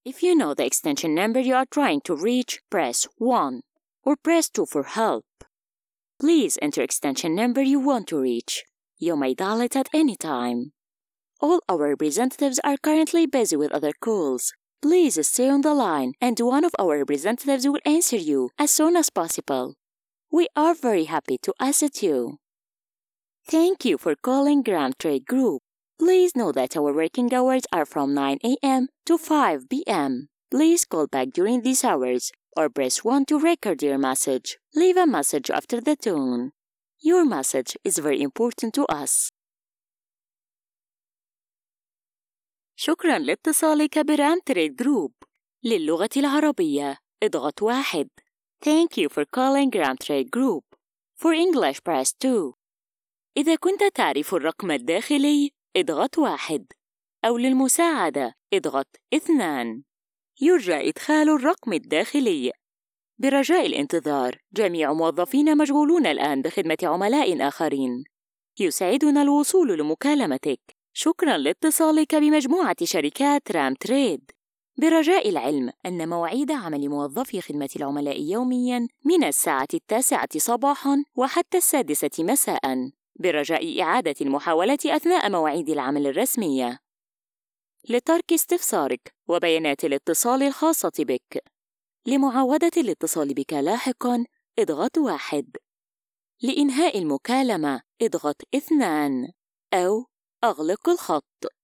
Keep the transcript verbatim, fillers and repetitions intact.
If you know the extension number you are trying to reach, press one or press two for help. Please enter extension number you want to reach. You may dial it at any time. All our representatives are currently busy with other calls. Please stay on the line and one of our representatives will answer you as soon as possible. We are very happy to assist you. Thank you for calling Graham Trade Group. Please know that our working hours are from nine a m to five p m Please call back during these hours or press one to record your message. Leave a message after the tone. Your message is very important to us. شكراً لاتصالك برام تريد جروب. للغة العربية اضغط واحد. Thank you for calling Graham Trade Group. For English press two. إذا كنت تعرف الرقم الداخلي اضغط واحد. أو للمساعدة اضغط اثنان. يرجى إدخال الرقم الداخلي. برجاء الانتظار، جميع موظفينا مشغولون الآن بخدمة عملاء آخرين. يسعدنا الوصول لمكالمتك. شكراً لاتصالك بمجموعة شركات رام تريد. برجاء العلم أن مواعيد عمل موظفي خدمة العملاء يومياً من الساعة التاسعة صباحاً وحتى السادسة مساءً. برجاء إعادة المحاولة أثناء مواعيد العمل الرسمية. لترك استفسارك وبيانات الاتصال الخاصة بك. لمعاودة الاتصال بك لاحقاً اضغط واحد. لإنهاء المكالمة اضغط اثنان أو أغلق الخط.